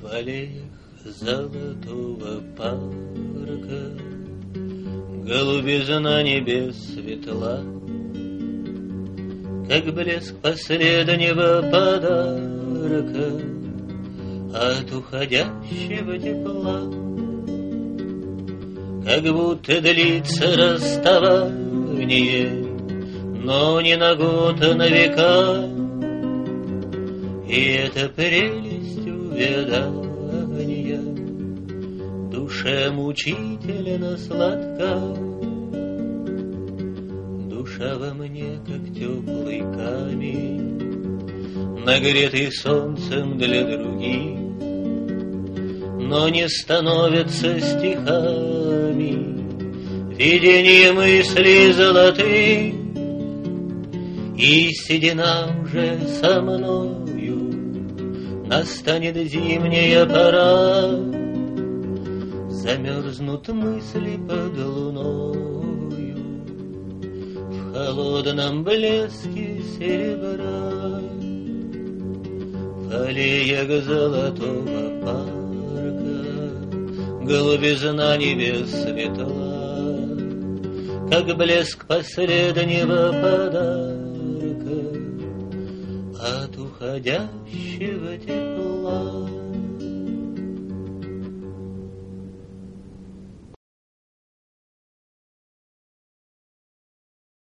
В аллеях золотого парка голубизна небес светла, как блеск последнего подарка от уходящего тепла. Как будто длится расставание, но не на год, а на века. И это прелесть увядания душе мучительно сладка. Душа во мне, как теплый камень, нагретый солнцем для других, но не становятся стихами видение мыслей золотых. И седина уже со мною, настанет зимняя пора, замерзнут мысли под луною в холодном блеске серебра. В аллеях золотого парка голубизна небес светла, как блеск последнего подарка от уходящего тепла.